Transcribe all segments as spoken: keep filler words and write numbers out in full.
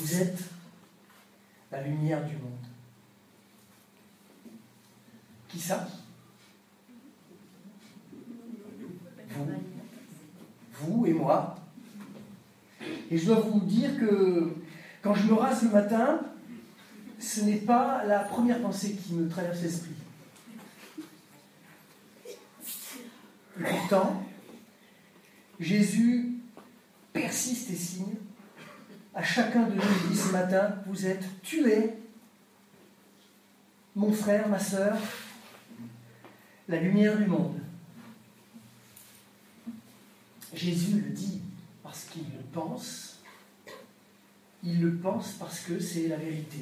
Vous êtes la lumière du monde. Qui ça? Vous. Vous et moi. Et je dois vous dire que quand je me rase le matin, ce n'est pas la première pensée qui me traverse l'esprit. Et pourtant, Jésus persiste et signe. À chacun de nous, il dit ce matin, vous êtes tués, mon frère, ma sœur, la lumière du monde. Jésus le dit parce qu'il le pense. Il le pense parce que c'est la vérité.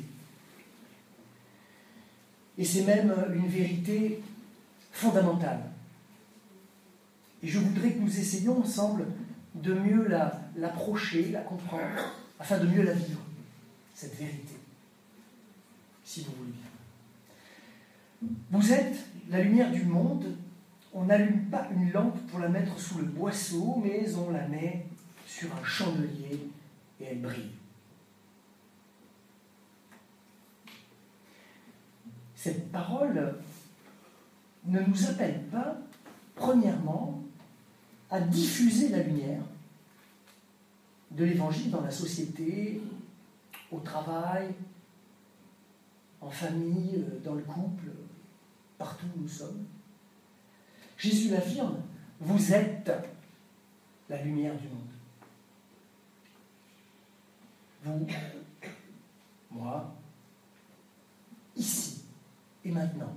Et c'est même une vérité fondamentale. Et je voudrais que nous essayions ensemble de mieux la, l'approcher, la comprendre, afin de mieux la vivre, cette vérité, si vous voulez bien. Vous êtes la lumière du monde. On n'allume pas une lampe pour la mettre sous le boisseau, mais on la met sur un chandelier et elle brille. Cette parole ne nous appelle pas, premièrement, à diffuser la lumière de l'Évangile dans la société, au travail, en famille, dans le couple, partout où nous sommes. Jésus l'affirme, vous êtes la lumière du monde. Vous, moi, ici et maintenant.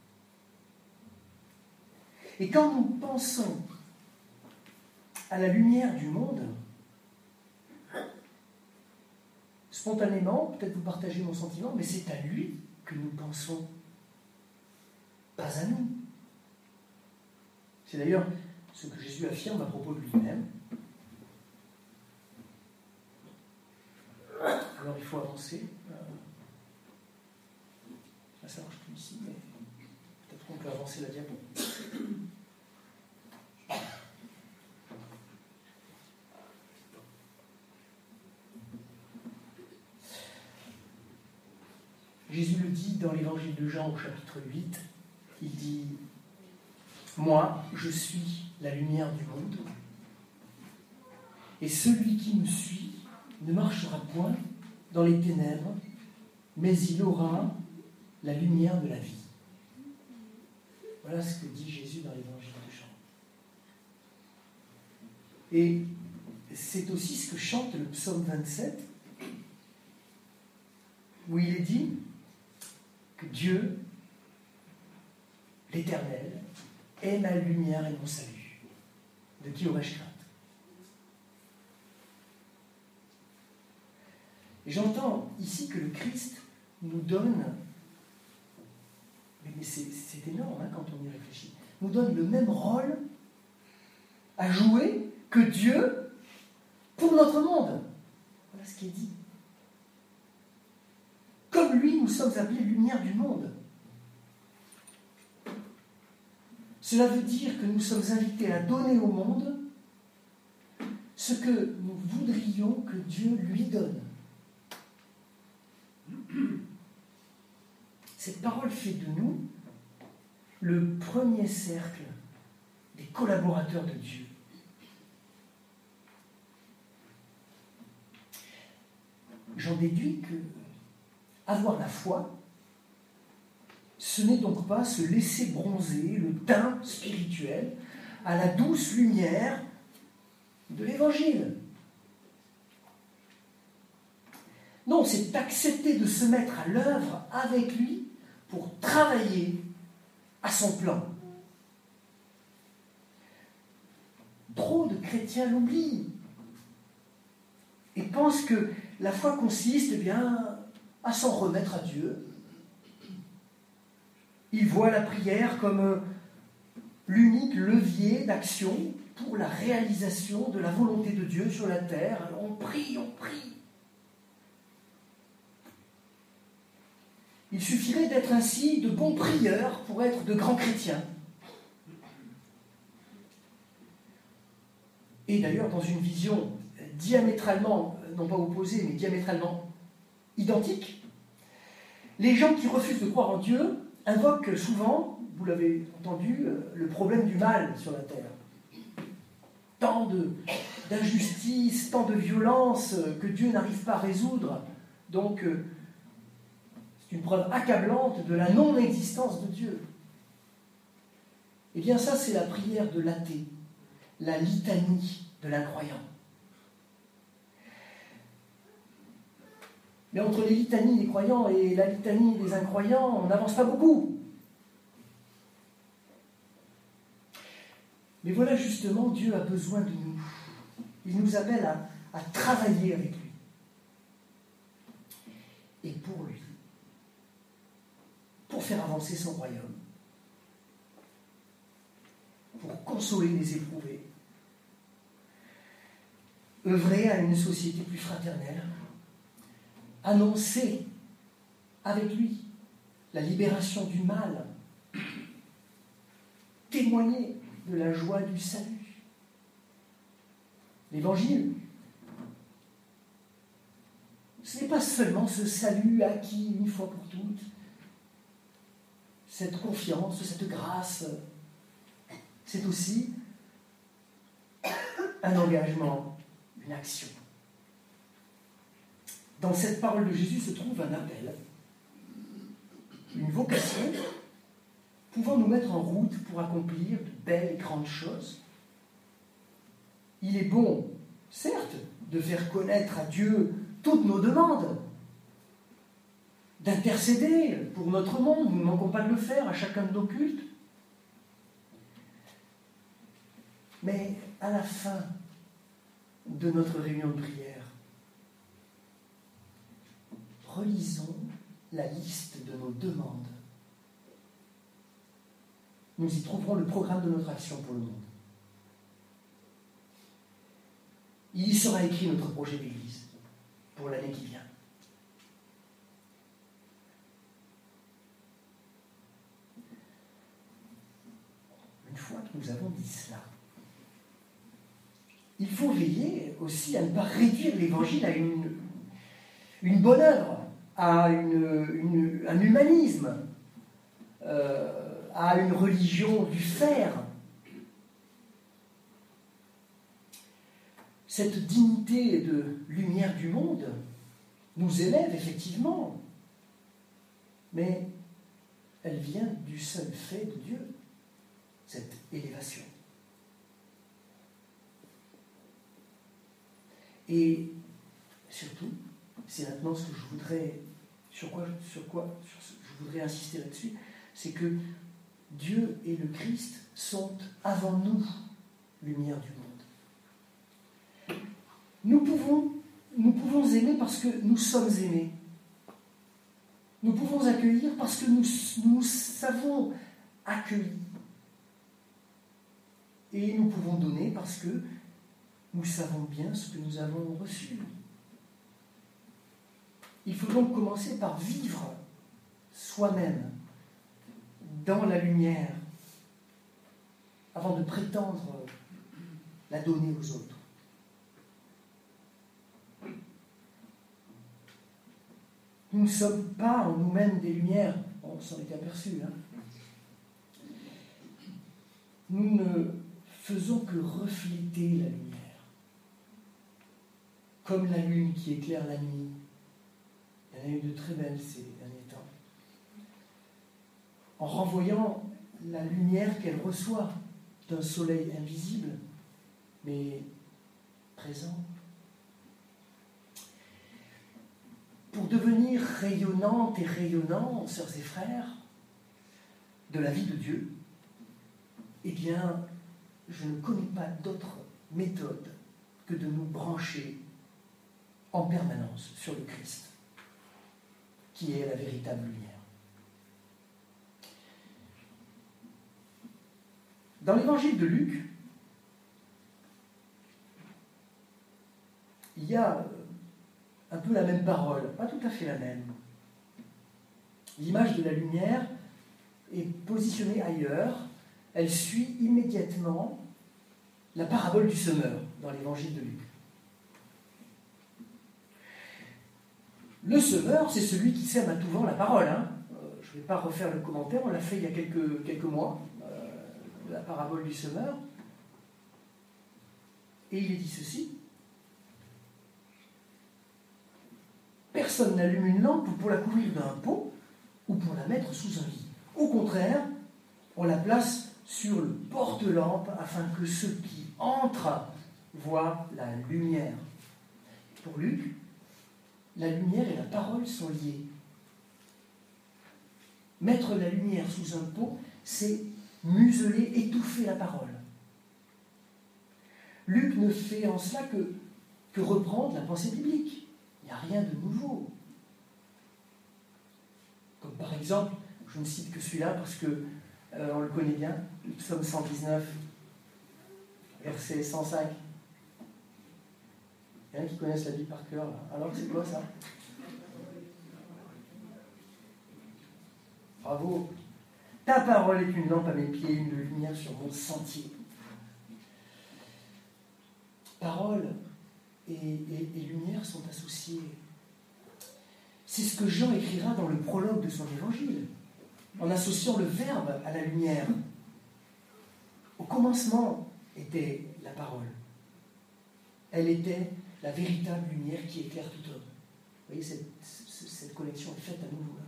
Et quand nous pensons à la lumière du monde, spontanément, peut-être vous partagez mon sentiment, mais c'est à lui que nous pensons, pas à nous. C'est d'ailleurs ce que Jésus affirme à propos de lui-même. Alors il faut avancer. Là, ça marche plus ici, mais peut-être qu'on peut avancer la diapo. Jésus le dit dans l'évangile de Jean au chapitre huit, il dit « Moi, je suis la lumière du monde, et celui qui me suit ne marchera point dans les ténèbres, mais il aura la lumière de la vie. » Voilà ce que dit Jésus dans l'évangile de Jean. Et c'est aussi ce que chante le psaume vingt-sept, où il est dit que Dieu, l'Éternel, est ma lumière et mon salut. De qui aurais-je crainte? Et j'entends ici que le Christ nous donne, mais c'est, c'est énorme hein, quand on y réfléchit, nous donne le même rôle à jouer que Dieu pour notre monde. Voilà ce qui est dit. Comme lui, nous sommes appelés lumière du monde. Cela veut dire que nous sommes invités à donner au monde ce que nous voudrions que Dieu lui donne. Cette parole fait de nous le premier cercle des collaborateurs de Dieu. J'en déduis que avoir la foi, ce n'est donc pas se laisser bronzer le teint spirituel à la douce lumière de l'Évangile. Non, c'est accepter de se mettre à l'œuvre avec lui pour travailler à son plan. Trop de chrétiens l'oublient et pensent que la foi consiste eh bien, à s'en remettre à Dieu. Ils voient la prière comme l'unique levier d'action pour la réalisation de la volonté de Dieu sur la terre. Alors on prie, on prie. Il suffirait d'être ainsi de bons prieurs pour être de grands chrétiens. Et d'ailleurs, dans une vision diamétralement, non pas opposée, mais diamétralement identiques. Les gens qui refusent de croire en Dieu invoquent souvent, vous l'avez entendu, le problème du mal sur la terre. Tant de, d'injustice, tant de violence que Dieu n'arrive pas à résoudre. Donc, c'est une preuve accablante de la non-existence de Dieu. Eh bien, ça, c'est la prière de l'athée, la litanie de l'incroyant. Mais entre les litanies des croyants et la litanie des incroyants, on n'avance pas beaucoup. Mais voilà justement, Dieu a besoin de nous. Il nous appelle à, à travailler avec lui. Et pour lui. Pour faire avancer son royaume. Pour consoler les éprouvés. Œuvrer à une société plus fraternelle. Annoncer avec lui la libération du mal. Témoigner de la joie du salut. L'évangile, ce n'est pas seulement ce salut acquis une fois pour toutes, cette confiance, cette grâce, c'est aussi un engagement, une action. Dans cette parole de Jésus se trouve un appel, une vocation, pouvant nous mettre en route pour accomplir de belles et grandes choses. Il est bon, certes, de faire connaître à Dieu toutes nos demandes, d'intercéder pour notre monde, nous ne manquons pas de le faire à chacun de nos cultes. Mais à la fin de notre réunion de prière, relisons la liste de nos demandes. Nous y trouverons le programme de notre action pour le monde. Il y sera écrit notre projet d'église pour l'année qui vient. Une fois que nous avons dit cela, il faut veiller aussi à ne pas réduire l'évangile à une, une bonne œuvre, à une, une, un humanisme, euh, à une religion du faire. Cette dignité de lumière du monde nous élève effectivement, mais elle vient du seul fait de Dieu, cette élévation. Et surtout, c'est maintenant ce que je voudrais, sur quoi, sur quoi sur ce, je voudrais insister là-dessus, c'est que Dieu et le Christ sont avant nous lumière du monde. Nous pouvons, nous pouvons aimer parce que nous sommes aimés. Nous pouvons accueillir parce que nous, nous savons accueillir. Et nous pouvons donner parce que nous savons bien ce que nous avons reçu. Il faut donc commencer par vivre soi-même dans la lumière avant de prétendre la donner aux autres. Nous ne sommes pas en nous-mêmes des lumières, on s'en est aperçu. Hein. Nous ne faisons que refléter la lumière, comme la lune qui éclaire la nuit. Il y en a eu de très belles ces derniers temps. En renvoyant la lumière qu'elle reçoit d'un soleil invisible, mais présent. Pour devenir rayonnante et rayonnant, sœurs et frères, de la vie de Dieu, eh bien, je ne connais pas d'autre méthode que de nous brancher en permanence sur le Christ, qui est la véritable lumière. Dans l'évangile de Luc, il y a un peu la même parole, pas tout à fait la même. L'image de la lumière est positionnée ailleurs, elle suit immédiatement la parabole du semeur dans l'évangile de Luc. Le semeur, c'est celui qui sème à tout vent la parole. Hein. Euh, je ne vais pas refaire le commentaire, on l'a fait il y a quelques, quelques mois, euh, la parabole du semeur. Et il est dit ceci. Personne n'allume une lampe pour la couvrir d'un pot ou pour la mettre sous un lit. Au contraire, on la place sur le porte-lampe afin que ceux qui entrent voient la lumière. Pour Luc, la lumière et la parole sont liées. Mettre la lumière sous un pot, c'est museler, étouffer la parole. Luc ne fait en cela que, que reprendre la pensée biblique. Il n'y a rien de nouveau. Comme par exemple, je ne cite que celui-là parce que euh, on le connaît bien, le psaume cent dix-neuf, verset cent cinq. Il y en a qui connaissent la Bible par cœur, là. Alors, c'est quoi ça? Bravo. Ta parole est une lampe à mes pieds, une lumière sur mon sentier. Parole et, et, et lumière sont associées. C'est ce que Jean écrira dans le prologue de son évangile, en associant le Verbe à la lumière. Au commencement était la parole. Elle était la véritable lumière qui éclaire tout homme. Vous voyez, cette, cette connexion est faite à nouveau là.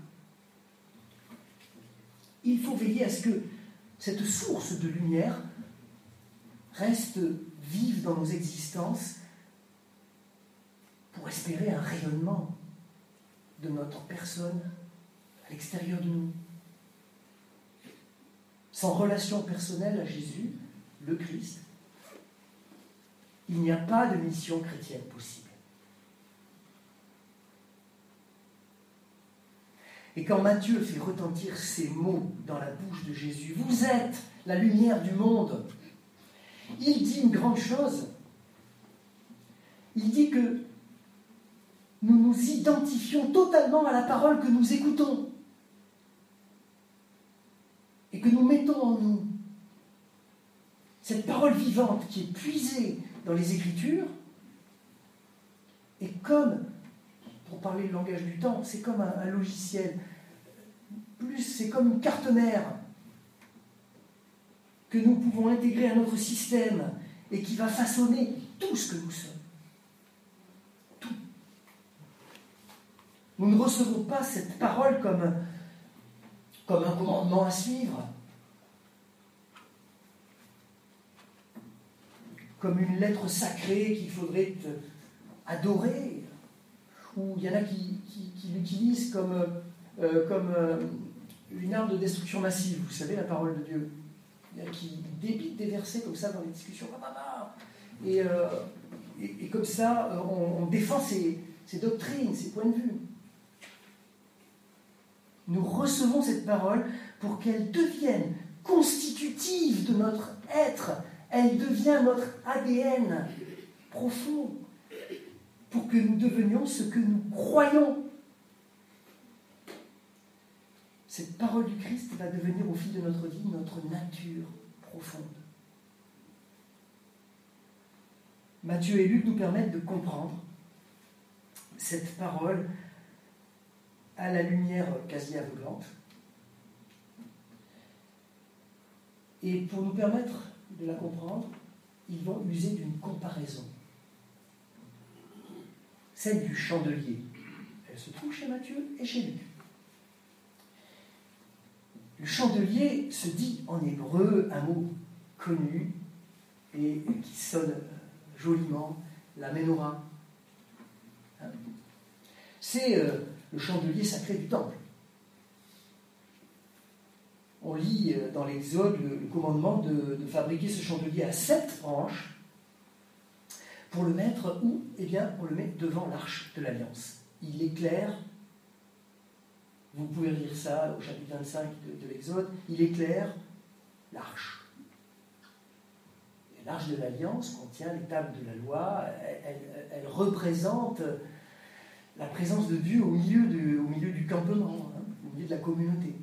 Il faut veiller à ce que cette source de lumière reste vive dans nos existences pour espérer un rayonnement de notre personne à l'extérieur de nous. Sans relation personnelle à Jésus, le Christ, il n'y a pas de mission chrétienne possible. Et quand Matthieu fait retentir ces mots dans la bouche de Jésus, « Vous êtes la lumière du monde », il dit une grande chose. Il dit que nous nous identifions totalement à la parole que nous écoutons et que nous mettons en nous. Cette parole vivante qui est puisée dans les Écritures est comme, pour parler le langage du temps, c'est comme un, un logiciel. Plus, c'est comme une carte mère que nous pouvons intégrer à notre système et qui va façonner tout ce que nous sommes. Tout. Nous ne recevons pas cette parole comme, comme un commandement à suivre, comme une lettre sacrée qu'il faudrait adorer, ou il y en a qui, qui, qui l'utilisent comme, euh, comme euh, une arme de destruction massive. Vous savez, la parole de Dieu. Il y en a qui débitent des versets comme ça dans les discussions. Et, euh, et, et comme ça, on, on défend ses, ses doctrines, ses points de vue. Nous recevons cette parole pour qu'elle devienne constitutive de notre être. Elle devient notre A D N profond pour que nous devenions ce que nous croyons. Cette parole du Christ va devenir au fil de notre vie notre nature profonde. Matthieu et Luc nous permettent de comprendre cette parole à la lumière quasi aveuglante. Et pour nous permettre de la comprendre, ils vont user d'une comparaison. Celle du chandelier. Elle se trouve chez Matthieu et chez Luc. Le chandelier se dit en hébreu un mot connu et qui sonne joliment, la menorah. Hein? C'est euh, le chandelier sacré du temple. On lit euh, dans l'Exode le, le commandement de, de fabriquer ce chandelier à sept branches pour le mettre où? Eh bien, on le met devant l'arche de l'Alliance. Il éclaire. Vous pouvez lire ça au chapitre vingt-cinq de, de l'Exode. Il éclaire l'arche. Et l'arche de l'Alliance contient les tables de la loi. Elle, elle, elle représente la présence de Dieu au milieu, de, au milieu du campement, hein, au milieu de la communauté.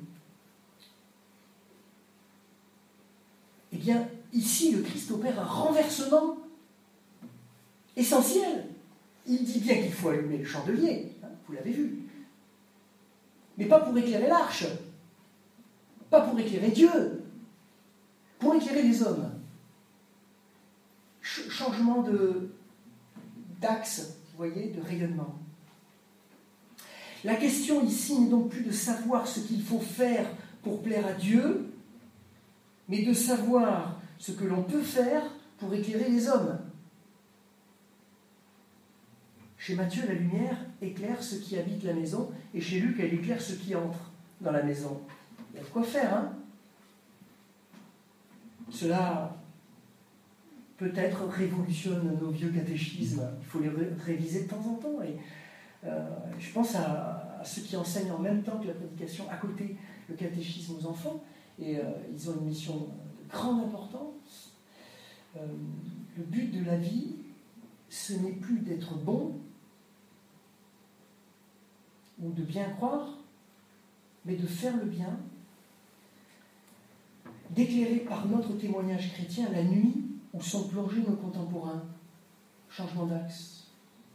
Eh bien, ici, le Christ opère un renversement essentiel. Il dit bien qu'il faut allumer le chandelier. Il vous l'avez vu. Mais pas pour éclairer l'arche, pas pour éclairer Dieu, pour éclairer les hommes. Ch- changement de, d'axe, vous voyez, de rayonnement. La question ici n'est donc plus de savoir ce qu'il faut faire pour plaire à Dieu, mais de savoir ce que l'on peut faire pour éclairer les hommes. Chez Matthieu, la lumière éclaire ceux qui habitent la maison, et chez Luc, elle éclaire ceux qui entrent dans la maison. Il y a de quoi faire, hein? Cela peut-être révolutionne nos vieux catéchismes. Il faut les ré- réviser de temps en temps. Et euh, je pense à, à ceux qui enseignent en même temps que la prédication, à côté le catéchisme aux enfants, et euh, ils ont une mission de grande importance. Euh, le but de la vie, ce n'est plus d'être bon ou de bien croire, mais de faire le bien, d'éclairer par notre témoignage chrétien la nuit où sont plongés nos contemporains. Changement d'axe.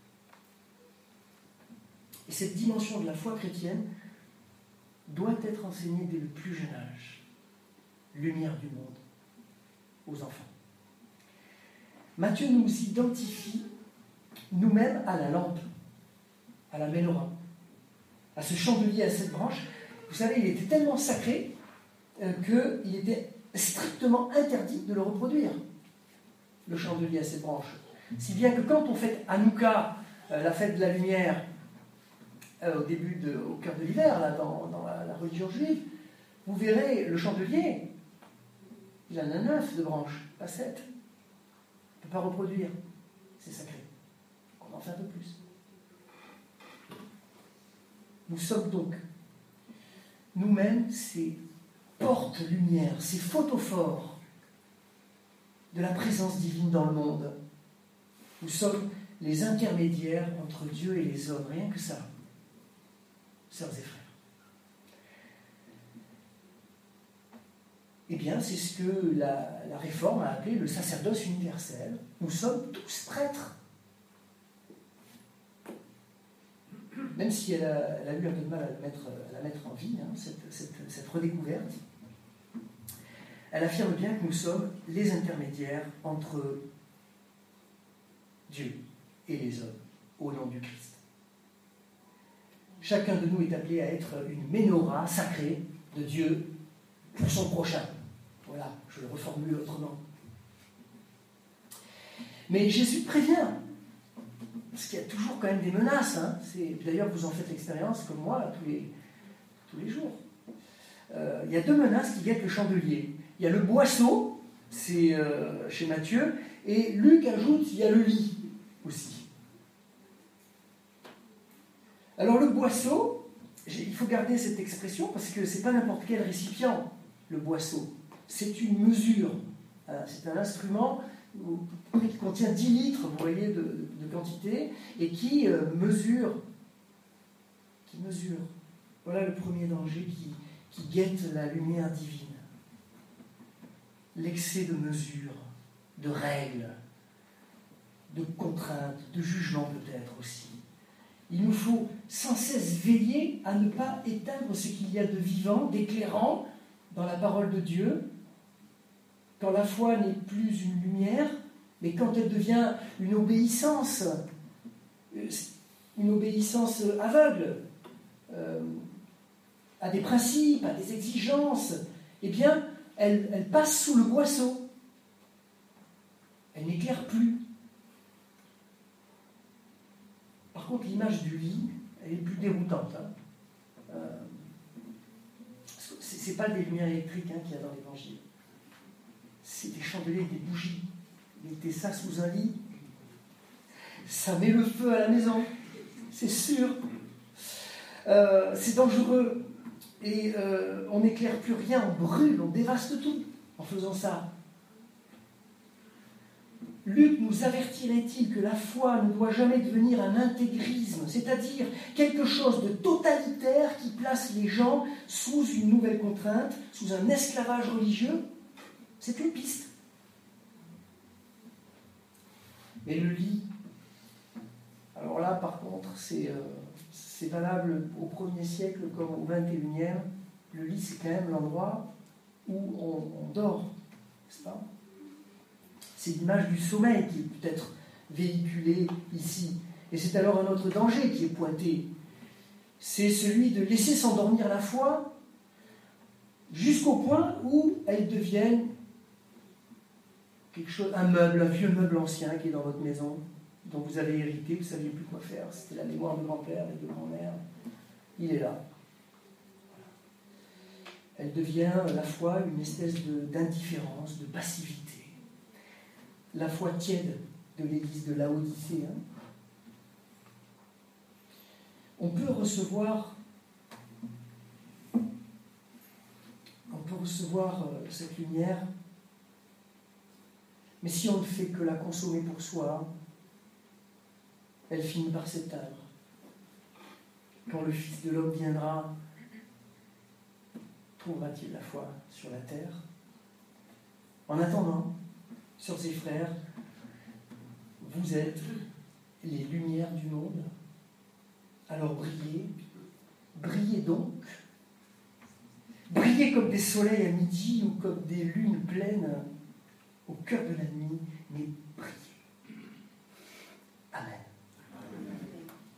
Et cette dimension de la foi chrétienne doit être enseignée dès le plus jeune âge. Lumière du monde aux enfants. Matthieu nous identifie nous-mêmes à la lampe, à la menorah, à ce chandelier à sept branches. Vous savez, il était tellement sacré euh, qu'il était strictement interdit de le reproduire, le chandelier à sept branches. Si bien que quand on fête Hanouka, euh, la fête de la lumière, euh, au début, de, au cœur de l'hiver, là, dans, dans la, la religion juive, vous verrez le chandelier, il en a neuf de branches, pas sept. On ne peut pas reproduire, c'est sacré. On en fait un peu plus. Nous sommes donc nous-mêmes ces portes-lumière, ces photophores de la présence divine dans le monde. Nous sommes les intermédiaires entre Dieu et les hommes, rien que ça, sœurs et frères. Eh bien, c'est ce que la, la Réforme a appelé le sacerdoce universel. Nous sommes tous prêtres. Même si elle a, elle a eu un peu de mal à la mettre, à la mettre en vie, hein, cette, cette, cette redécouverte, elle affirme bien que nous sommes les intermédiaires entre Dieu et les hommes, au nom du Christ. Chacun de nous est appelé à être une menorah sacrée de Dieu pour son prochain. Voilà, je le reformule autrement. Mais Jésus prévient, parce qu'il y a toujours quand même des menaces. Hein. C'est, d'ailleurs, vous en faites l'expérience, comme moi, tous les, tous les jours. Euh, il y a deux menaces qui guettent le chandelier. Il y a le boisseau, c'est euh, chez Matthieu, et Luc ajoute, il y a le lit aussi. Alors le boisseau, il faut garder cette expression, parce que ce n'est pas n'importe quel récipient, le boisseau. C'est une mesure. C'est un instrument qui contient dix litres, vous voyez, de, de quantité, et qui euh, mesure, qui mesure. Voilà le premier danger qui, qui guette la lumière divine. L'excès de mesure, de règles, de contraintes, de jugements peut-être aussi. Il nous faut sans cesse veiller à ne pas éteindre ce qu'il y a de vivant, d'éclairant dans la parole de Dieu, quand la foi n'est plus une lumière, mais quand elle devient une obéissance, une obéissance aveugle, euh, à des principes, à des exigences, eh bien, elle, elle passe sous le boisseau. Elle n'éclaire plus. Par contre, l'image du lit, elle est plus déroutante. Hein. Euh, c'est, c'est pas des lumières électriques hein, qu'il y a dans l'Évangile. C'est des chandeliers, des bougies. Mettez ça sous un lit, ça met le feu à la maison, c'est sûr. Euh, c'est dangereux. Et euh, on n'éclaire plus rien, on brûle, on dévaste tout en faisant ça. Luc nous avertirait-il que la foi ne doit jamais devenir un intégrisme, c'est-à-dire quelque chose de totalitaire qui place les gens sous une nouvelle contrainte, sous un esclavage religieux? C'est une piste. Mais le lit, alors là, par contre, c'est, euh, c'est valable au premier siècle comme au vingt et unième, le lit c'est quand même l'endroit où on, on dort, n'est-ce pas? C'est l'image du sommeil qui est peut-être véhiculée ici. Et c'est alors un autre danger qui est pointé. C'est celui de laisser s'endormir la foi jusqu'au point où elle devienne quelque chose, un meuble, un vieux meuble ancien qui est dans votre maison, dont vous avez hérité, vous ne saviez plus quoi faire. C'était la mémoire de grand-père et de grand-mère. Il est là. Elle devient, la foi, une espèce de, d'indifférence, de passivité. La foi tiède de l'église de Laodicée. Hein. On peut recevoir, on peut recevoir euh, cette lumière, mais si on ne fait que la consommer pour soi, elle finit par s'éteindre. Quand le Fils de l'homme viendra, trouvera-t-il la foi sur la terre? En attendant, sœurs et frères, vous êtes les lumières du monde. Alors brillez, brillez donc. Brillez comme des soleils à midi ou comme des lunes pleines au cœur de la nuit, mais brillez.